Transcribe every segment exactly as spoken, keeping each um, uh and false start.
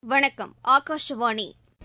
வணக்கம். ஆகாஷவாணி.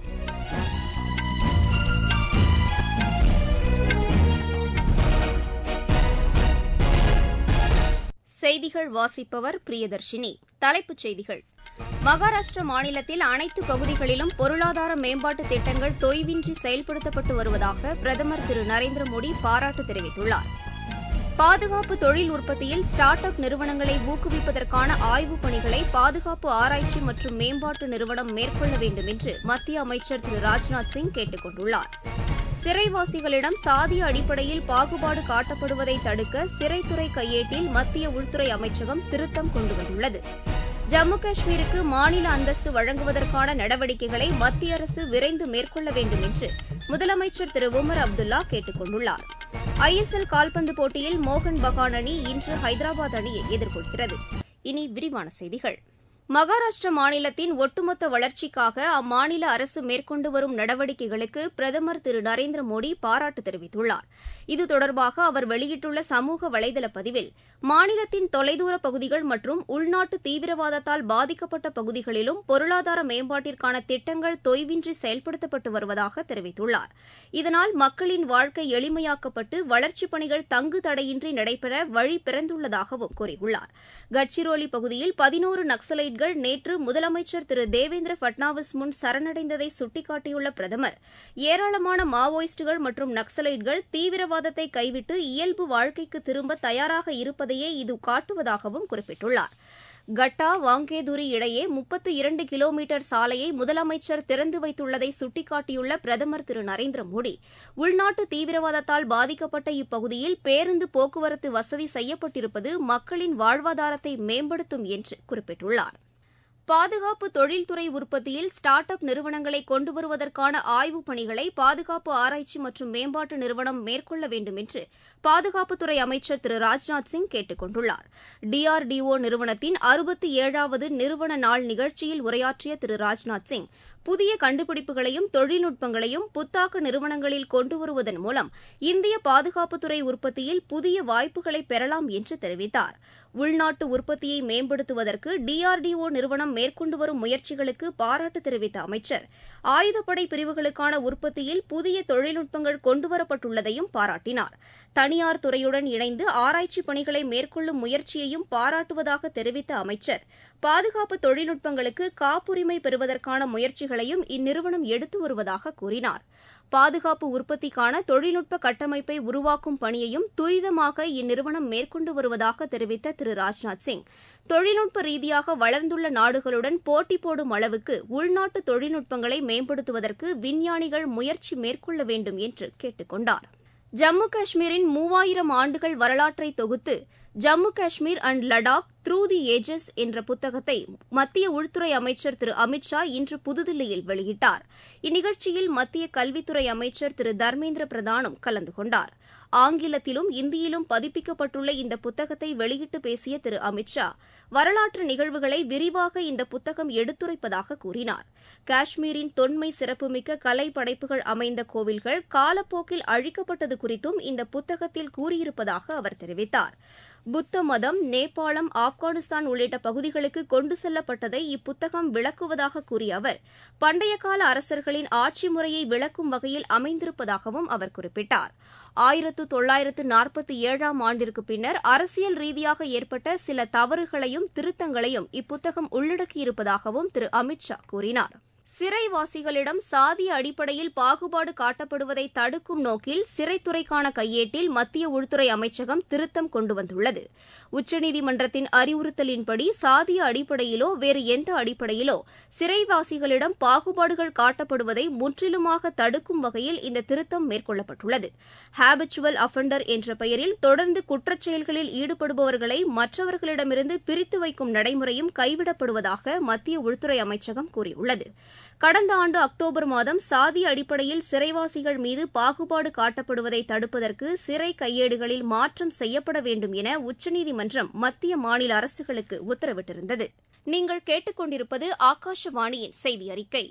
செய்திகள் வாசிப்பவர் பிரியதர்ஷினி. தலைப்புச் செய்திகள்: மகாராஷ்டிர மாநிலத்தில் அனைத்து பகுதிகளிலும் பொருளாதார மேம்பாட்டு திட்டங்கள் தொய்வின்றி செயல்படுத்தப்பட்டு வருவதாக பிரதமர் திரு நரேந்திர மோடி பாராட்டு தெரிவித்துள்ளார். பாதுகாப்பு தொழில் உற்பத்தியில் ஸ்டார்ட் அப் நிறுவனங்களை ஊக்குவிப்பதற்கான ஆய்வுப் பணிகளை பாதுகாப்பு ஆராய்ச்சி மற்றும் மேம்பாட்டு நிறுவனம் மேற்கொள்ள வேண்டும் என்று மத்திய அமைச்சர் திரு ராஜ்நாத் சிங் கேட்டுக் கொண்டுள்ளார். சிறைவாசிகளிடம் சாதிய அடிப்படையில் பாகுபாடு காட்டப்படுவதை தடுக்க சிறைத்துறை கையேட்டில் மத்திய உள்துறை அமைச்சகம் திருத்தம் கொண்டு வந்துள்ளது. ஜம்மு காஷ்மீருக்கு மாநில அந்தஸ்து வழங்குவதற்கான நடவடிக்கைகளை மத்திய அரசு விரைந்து மேற்கொள்ள வேண்டும் என்று முதலமைச்சர் திரு உமர் அப்துல்லா கேட்டுக் கொண்டுள்ளார். ஐ எஸ் எல் கால்பந்து போட்டியில் மோகன் பகான் அணி இன்று ஹைதராபாத் அணியை எதிர்கொள்கிறது. இனி விரிவான செய்திகள். மகாராஷ்டிர மாநிலத்தின் ஒட்டுமொத்த வளர்ச்சிக்காக அம்மாநில அரசு மேற்கொண்டு வரும் நடவடிக்கைகளுக்கு பிரதமர் திரு நரேந்திர மோடி பாராட்டு தெரிவித்துள்ளார். இது தொடர்பாக அவர் வெளியிட்டுள்ள சமூக வலைதள பதிவில், மாநிலத்தின் தொலைதூர பகுதிகள் மற்றும் உள்நாட்டு தீவிரவாதத்தால் பாதிக்கப்பட்ட பகுதிகளிலும் பொருளாதார மேம்பாட்டிற்கான திட்டங்கள் தொய்வின்றி செயல்படுத்தப்பட்டு வருவதாக தெரிவித்துள்ளார். இதனால் மக்களின் வாழ்க்கை எளிமையாக்கப்பட்டு வளர்ச்சிப் பணிகள் தங்கு தடையின்றி நடைபெற வழி பிறந்துள்ளதாகவும் கூறியுள்ளார். கட்சிரோலி பகுதியில் பதினோரு நக்சலைட் நேற்று முதலமைச்சர் திரு தேவேந்திர பட்னாவிஸ் முன் சரணடைந்ததை சுட்டிக்காட்டியுள்ள பிரதமர், ஏராளமான மாவோயிஸ்டுகள் மற்றும் நக்சலைட்கள் தீவிரவாதத்தை கைவிட்டு இயல்பு வாழ்க்கைக்கு திரும்ப தயாராக இருப்பதையே இது காட்டுவதாகவும் குறிப்பிட்டுள்ளார். கட்டா வாங்கேதுரி இடையே முப்பத்து இரண்டு கிலோமீட்டர் சாலையை முதலமைச்சர் திறந்து வைத்துள்ளதை சுட்டிக்காட்டியுள்ள பிரதமர் திரு நரேந்திர மோடி, உள்நாட்டு தீவிரவாதத்தால் பாதிக்கப்பட்ட இப்பகுதியில் பேருந்து போக்குவரத்து வசதி செய்யப்பட்டிருப்பது மக்களின் வாழ்வாதாரத்தை மேம்படுத்தும் என்று குறிப்பிட்டுள்ளார். பாதுகாப்பு தொழில்துறை உற்பத்தியில் ஸ்டார்ட் அப் நிறுவனங்களை கொண்டு வருவதற்கான ஆய்வுப் பணிகளை பாதுகாப்பு ஆராய்ச்சி மற்றும் மேம்பாட்டு நிறுவனம் மேற்கொள்ள வேண்டும் என்று பாதுகாப்புத்துறை அமைச்சர் திரு ராஜ்நாத் சிங் கேட்டுக் கொண்டுள்ளார். டி ஆர் டி ஒ நிறுவனத்தின் அறுபத்தி ஏழாவது நிறுவன நாள் நிகழ்ச்சியில் உரையாற்றிய திரு ராஜ்நாத் சிங், புதிய கண்டுபிடிப்புகளையும் தொழில்நுட்பங்களையும் புத்தாக்க நிறுவனங்களில் கொண்டு வருவதன் மூலம் இந்திய பாதுகாப்புத்துறை உற்பத்தியில் புதிய வாய்ப்புகளை பெறலாம் என்று தெரிவித்தார். உள்நாட்டு உற்பத்தியை மேம்படுத்துவதற்கு டி ஆர் டி ஒ நிறுவனம் மேற்கொண்டு வரும் முயற்சிகளுக்கு பாராட்டு தெரிவித்த அமைச்சர், ஆயுதப்படை பிரிவுகளுக்கான உற்பத்தியில் புதிய தொழில்நுட்பங்கள் கொண்டுவரப்பட்டுள்ளதையும் பாராட்டினார். தனியார் துறையுடன் இணைந்து ஆராய்ச்சி பணிகளை மேற்கொள்ளும் முயற்சியையும் பாராட்டுவதாக தெரிவித்த அமைச்சர், பாதுகாப்பு தொழில்நுட்பங்களுக்கு காப்புரிமை பெறுவதற்கான முயற்சிகளையும் இந்நிறுவனம் எடுத்து வருவதாக கூறினார். பாதுகாப்பு உற்பத்திக்கான தொழில்நுட்ப கட்டமைப்பை உருவாக்கும் பணியையும் துரிதமாக இந்நிறுவனம் மேற்கொண்டு வருவதாக தெரிவித்த திரு ராஜ்நாத் சிங், தொழில்நுட்ப ரீதியாக வளர்ந்துள்ள நாடுகளுடன் போட்டி போடும் அளவுக்கு உள்நாட்டு தொழில்நுட்பங்களை மேம்படுத்துவதற்கு விஞ்ஞானிகள் முயற்சி மேற்கொள்ள வேண்டும் என்று கேட்டுக் கொண்டார். ஜம்மு காஷ்மீரின் மூவாயிரம் ஆண்டுகள் வரலாற்றை தொகுத்து Jammu Kashmir and Ladakh through the ages என்ற புத்தகத்தை மத்திய உள்துறை அமைச்சர் திரு அமித் ஷா இன்று புதுதில்லியில் வெளியிட்டார். இந்நிகழ்ச்சியில் மத்திய கல்வித்துறை அமைச்சர் திரு தர்மேந்திர பிரதானும் கலந்து கொண்டார். ஆங்கிலத்திலும் இந்தியிலும் பதிப்பிக்கப்பட்டுள்ள இந்த புத்தகத்தை வெளியிட்டு பேசிய திரு அமித் ஷா, வரலாற்று நிகழ்வுகளை விரிவாக இந்த புத்தகம் எடுத்துரைப்பதாக கூறினார். காஷ்மீரின் தொன்மை சிறப்புமிக்க கலை படைப்புகள் அமைந்த கோவில்கள் காலப்போக்கில் அழிக்கப்பட்டது குறித்தும் இந்த புத்தகத்தில் கூறியிருப்பதாக அவர் தெரிவித்தார். புத்த மதம் நேபாளம், ஆப்கானிஸ்தான் உள்ளிட்ட பகுதிகளுக்கு கொண்டு செல்லப்பட்டதை இப்புத்தகம் விளக்குவதாக கூறிய அவர், பண்டைய கால அரசர்களின் ஆட்சி முறையை விளக்கும் வகையில் அமைந்திருப்பதாகவும் அவர் குறிப்பிட்டார். ஆயிரத்து தொள்ளாயிரத்து நாற்பத்தி ஏழாம் ஆண்டிற்கு பின்னர் அரசியல் ரீதியாக ஏற்பட்ட சில தவறுகளையும் திருத்தங்களையும் இப்புத்தகம் உள்ளடக்கியிருப்பதாகவும் திரு அமித் ஷா கூறினார். சிறைவாசிகளிடம் சாதிய அடிப்படையில் பாகுபாடு காட்டப்படுவதை தடுக்கும் நோக்கில் சிறைத்துறைக்கான கையேட்டில் மத்திய உள்துறை அமைச்சகம் திருத்தம் கொண்டு வந்துள்ளது. உச்சநீதிமன்றத்தின் அறிவுறுத்தலின்படி சாதிய அடிப்படையிலோ வேறு எந்த அடிப்படையிலோ சிறைவாசிகளிடம் பாகுபாடுகள் காட்டப்படுவதை முற்றிலுமாக தடுக்கும் வகையில் இந்த திருத்தம் மேற்கொள்ளப்பட்டுள்ளது. ஹேபிச்சுவல் அஃபெண்டர் என்ற பெயரில் தொடர்ந்து குற்றச்செயல்களில் ஈடுபடுபவர்களை மற்றவர்களிடமிருந்து பிரித்து வைக்கும் நடைமுறையும் கைவிடப்படுவதாக மத்திய உள்துறை அமைச்சகம் கூறியுள்ளது. கடந்த ஆண்டு அக்டோபர் மாதம் சாதிய அடிப்படையில் சிறைவாசிகள் மீது பாகுபாடு காட்டப்படுவதை தடுப்பதற்கு சிறை கையேடுகளில் மாற்றம் செய்யப்பட வேண்டும் என உச்சநீதிமன்றம் மத்திய மாநில அரசுகளுக்கு உத்தரவிட்டிருந்தது. நீங்கள் கேட்டுக் கொண்டிருப்பது ஆகாஷவாணியின் செய்தி அறிக்கை.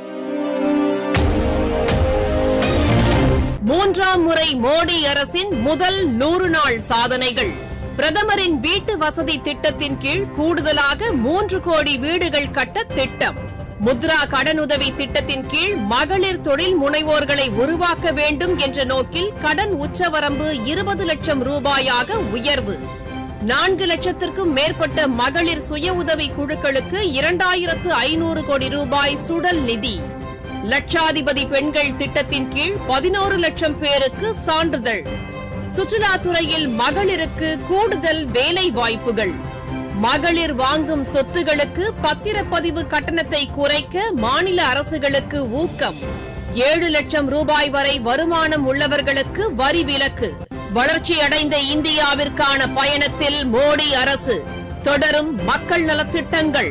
மூன்றாம் முறை மோடி அரசின் முதல் நூறு நாள் சாதனைகள். பிரதமரின் வீட்டு வசதி திட்டத்தின் கீழ் கூடுதலாக மூன்று கோடி வீடுகள் கட்ட திட்டம். முத்ரா கடனுதவி திட்டத்தின் கீழ் மகளிர் தொழில் முனைவோர்களை உருவாக்க வேண்டும் என்ற நோக்கில் கடன் உச்சவரம்பு இருபது லட்சம் ரூபாயாக உயர்வு. நான்கு லட்சத்திற்கும் மேற்பட்ட மகளிர் சுய உதவி குழுக்களுக்கு இரண்டாயிரத்து ஐநூறு கோடி ரூபாய் சுடல் நிதி. லட்சாதிபதி பெண்கள் திட்டத்தின் கீழ் பதினோரு லட்சம் பேருக்கு சான்றிதழ். சுற்றுலாத்துறையில் மகளிருக்கு கூடுதல் வேலை வாய்ப்புகள். மகளிர் வாங்கும் சொத்துகளுக்கு பத்திரப்பதிவு கட்டணத்தை குறைக்க மாநில அரசுகளுக்கு ஊக்கம். ஏழு லட்சம் ரூபாய் வரை வருமானம் உள்ளவர்களுக்கு வரி விலக்கு. வளர்ச்சியடைந்த இந்தியாவிற்கான பயணத்தில் மோடி அரசு. தொடரும் மக்கள் நலத்திட்டங்கள்.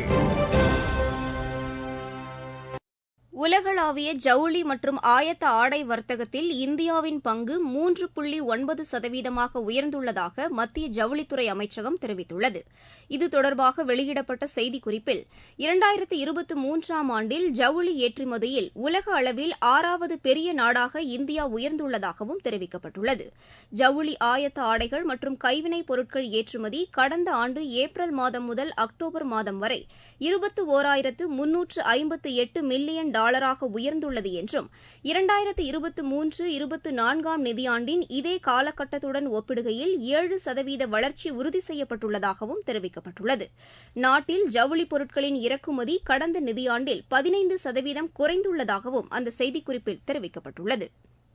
உலகளாவிய ஜவுளி மற்றும் ஆயத்த ஆடை வர்த்தகத்தில் இந்தியாவின் பங்கு மூன்று புள்ளி ஒன்பது சதவீதமாக உயர்ந்துள்ளதாக மத்திய ஜவுளித்துறை அமைச்சகம் தெரிவித்துள்ளது. இது தொடர்பாக வெளியிடப்பட்ட செய்திக்குறிப்பில் இரண்டாயிரத்து இருபத்தி மூன்றாம் ஆண்டில் ஜவுளி ஏற்றுமதியில் உலக அளவில் ஆறாவது பெரிய நாடாக இந்தியா உயர்ந்துள்ளதாகவும் தெரிவிக்கப்பட்டுள்ளது. ஜவுளி ஆயத்த ஆடைகள் மற்றும் கைவினைப் பொருட்கள் ஏற்றுமதி கடந்த ஆண்டு ஏப்ரல் மாதம் முதல் அக்டோபர் மாதம் வரை இருபத்தி ஓராயிரத்து முன்னூற்று ஐம்பத்தி எட்டு மில்லியன் டாலராக உயர்ந்துள்ளது என்றும் இரண்டாயிரத்து இருபத்தி மூன்று இருபத்தி நான்காம் நிதியாண்டின் இதே காலகட்டத்துடன் ஒப்பிடுகையில் ஏழு சதவீத வளர்ச்சி உறுதி செய்யப்பட்டுள்ளதாகவும் தெரிவிக்கப்பட்டுள்ளது. நாட்டில் ஜவுளி பொருட்களின் இறக்குமதி கடந்த நிதியாண்டில் பதினைந்து சதவீதம் குறைந்துள்ளதாகவும் அந்த செய்திக்குறிப்பில் தெரிவிக்கப்பட்டுள்ளது.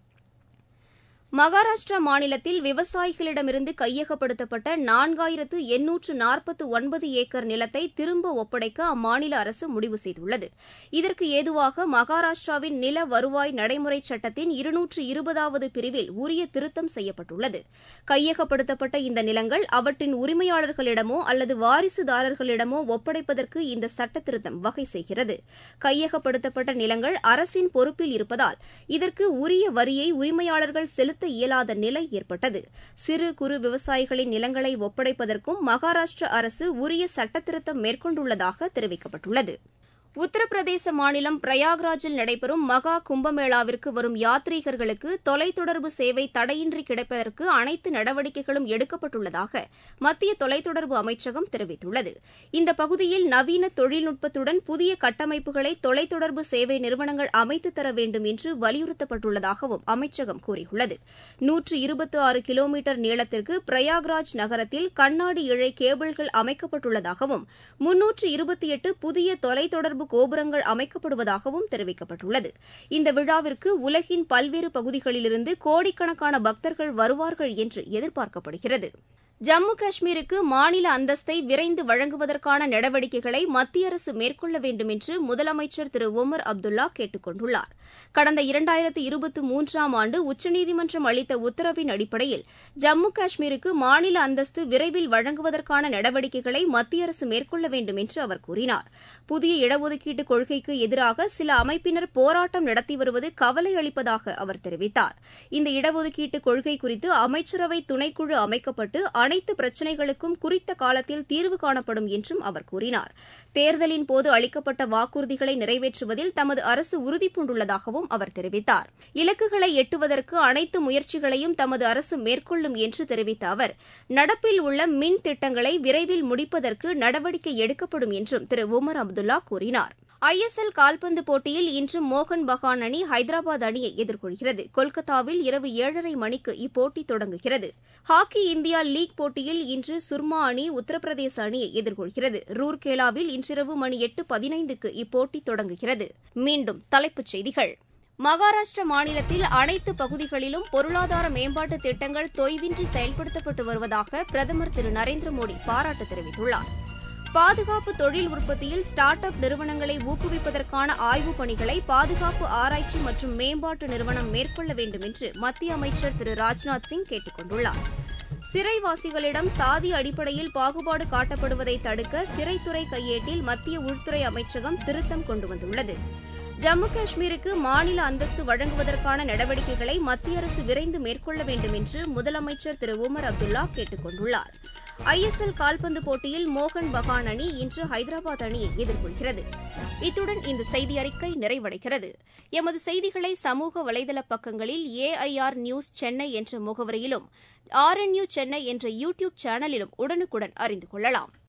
மகாராஷ்டிரா மாநிலத்தில் விவசாயிகளிடமிருந்து கையகப்படுத்தப்பட்ட நான்காயிரத்து எண்ணூற்று நாற்பத்தி ஒன்பது ஏக்கர் நிலத்தை திரும்ப ஒப்படைக்க அம்மாநில அரசு முடிவு செய்துள்ளது. இதற்கு ஏதுவாக மகாராஷ்டிராவின் நில வருவாய் நடைமுறை சட்டத்தின் இருநூற்று இருபதாவது பிரிவில் உரிய திருத்தம் செய்யப்பட்டுள்ளது. கையகப்படுத்தப்பட்ட இந்த நிலங்கள் அவற்றின் உரிமையாளர்களிடமோ அல்லது வாரிசுதாரர்களிடமோ ஒப்படைப்பதற்கு இந்த சட்ட திருத்தம் வகை செய்கிறது. கையகப்படுத்தப்பட்ட நிலங்கள் அரசின் பொறுப்பில் இருப்பதால் இதற்கு உரிய வரியை உரிமையாளர்கள் செலுத்த இயலாத நிலை ஏற்பட்டது. சிறு குறு விவசாயிகளின் நிலங்களை ஒப்படைப்பதற்கும் மகாராஷ்டிரா அரசு உரிய சட்டத்திருத்தம் மேற்கொண்டுள்ளதாக தெரிவிக்கப்பட்டுள்ளது. உத்தரப்பிரதேச மாநிலம் பிரயாக்ராஜில் நடைபெறும் மகா கும்பமேளாவிற்கு வரும் யாத்ரீகர்களுக்கு தொலைத்தொடர்பு சேவை தடையின்றி கிடைப்பதற்கு அனைத்து நடவடிக்கைகளும் எடுக்கப்பட்டுள்ளதாக மத்திய தொலைத்தொடர்பு அமைச்சகம் தெரிவித்துள்ளது. இந்த பகுதியில் நவீன தொழில்நுட்பத்துடன் புதிய கட்டமைப்புகளை தொலைத்தொடர்பு சேவை நிறுவனங்கள் அமைத்து தர வேண்டும் என்று வலியுறுத்தப்பட்டுள்ளதாகவும் அமைச்சகம் கூறியுள்ளது. நூற்று இருபத்தி ஆறு கிலோமீட்டர் நீளத்திற்கு பிரயாக்ராஜ் நகரத்தில் கண்ணாடி இழை கேபிள்கள் அமைக்கப்பட்டுள்ளதாகவும் முன்னூற்று இருபத்தி எட்டு புதிய தொலைத்தொடர்பு கோபுரங்கள் அமைக்கப்படுவதாகவும் தெரிவிக்கப்பட்டுள்ளது. இந்த விழாவிற்கு உலகின் பல்வேறு பகுதிகளிலிருந்து கோடிக்கணக்கான பக்தர்கள் வருவார்கள் என்று எதிர்பார்க்கப்படுகிறது. ஜம்மு காஷ்மீருக்கு மாநில அந்தஸ்தை விரைந்து வழங்குவதற்கான நடவடிக்கைகளை மத்திய அரசு மேற்கொள்ள வேண்டும் என்று முதலமைச்சர் திரு ஒமர் அப்துல்லா கேட்டுக் கொண்டுள்ளார். கடந்த இரண்டாயிரத்து இருபத்தி மூன்றாம் ஆண்டு உச்சநீதிமன்றம் அளித்த உத்தரவின் அடிப்படையில் ஜம்மு காஷ்மீருக்கு மாநில அந்தஸ்து விரைவில் வழங்குவதற்கான நடவடிக்கைகளை மத்திய அரசு மேற்கொள்ள வேண்டும் என்று அவர் கூறினார். புதிய இடஒதுக்கீட்டு கொள்கைக்கு எதிராக சில அமைப்பினர் போராட்டம் நடத்தி வருவது கவலை அளிப்பதாக அவர் தெரிவித்தார். இந்த இடஒதுக்கீட்டு கொள்கை குறித்து அமைச்சரவை துணைக்குழு அமைக்கப்பட்டு அனைத்து பிரச்சினைகளுக்கும் குறித்த காலத்தில் தீர்வு காணப்படும் என்றும் அவர் கூறினார். தேர்தலின் போது அளிக்கப்பட்ட வாக்குறுதிகளை நிறைவேற்றுவதில் தமது அரசு உறுதிபூண்டுள்ளதாகவும் அவர் தெரிவித்தார். இலக்குகளை எட்டுவதற்கு அனைத்து முயற்சிகளையும் தமது அரசு மேற்கொள்ளும் என்று தெரிவித்த அவர் நடப்பில் உள்ள மின் திட்டங்களை விரைவில் முடிப்பதற்கு நடவடிக்கை எடுக்கப்படும் என்றும் திரு உமர் அப்துல்லா கூறினார். ஐ எஸ் எல் கால்பந்து போட்டியில் இன்று மோகன் பகான் அணி ஹைதராபாத் அணியை எதிர்கொள்கிறது. கொல்கத்தாவில் இரவு ஏழரை மணிக்கு இப்போட்டி தொடங்குகிறது. ஹாக்கி இந்தியா லீக் போட்டியில் இன்று சுர்மா அணி உத்தரப்பிரதேச அணியை எதிர்கொள்கிறது. ரூர்கேலாவில் இன்றிரவு மணி எட்டு பதினைந்துக்கு இப்போட்டி தொடங்குகிறது. மீண்டும் தலைப்புச் செய்திகள். மகாராஷ்டிரா மாநிலத்தில் அனைத்து பகுதிகளிலும் பொருளாதார மேம்பாட்டு திட்டங்கள் தொய்வின்றி செயல்படுத்தப்பட்டு வருவதாக பிரதமர் திரு நரேந்திர மோடி பாராட்டு தெரிவித்துள்ளார். பாதுகாப்பு தொழில் உற்பத்தியில் ஸ்டார்ட் அப் நிறுவனங்களை ஊக்குவிப்பதற்கான ஆய்வுப் பணிகளை பாதுகாப்பு ஆராய்ச்சி மற்றும் மேம்பாட்டு நிறுவனம் மேற்கொள்ள வேண்டும் என்று மத்திய அமைச்சர் திரு ராஜ்நாத் சிங் கேட்டுக் கொண்டுள்ளார். சிறைவாசிகளிடம் சாதி அடிப்படையில் பாகுபாடு காட்டப்படுவதை தடுக்க சிறைத்துறை கையேட்டில் மத்திய உள்துறை அமைச்சகம் திருத்தம் கொண்டு வந்துள்ளது. ஜம்மு காஷ்மீருக்கு மாநில அந்தஸ்து வழங்குவதற்கான நடவடிக்கைகளை மத்திய அரசு விரைந்து மேற்கொள்ள வேண்டும் என்று முதலமைச்சர் திரு உமர் அப்துல்லா கேட்டுக் கொண்டுள்ளார். ஐ எஸ் எல் கால்பந்து போட்டியில் மோகன் பகான் அணி இன்று ஹைதராபாத் அணியை எதிர்கொள்கிறது. இத்துடன் இந்த செய்தி அறிக்கை நிறைவடைகிறது. எமது செய்திகளை சமூக வலைதள பக்கங்களில் A I R news Chennai என்ற முகவரியிலும் ஆர் என் யூ சென்னை என்ற யூ டியூப் சேனலிலும் உடனுக்குடன் அறிந்து கொள்ளலாம்.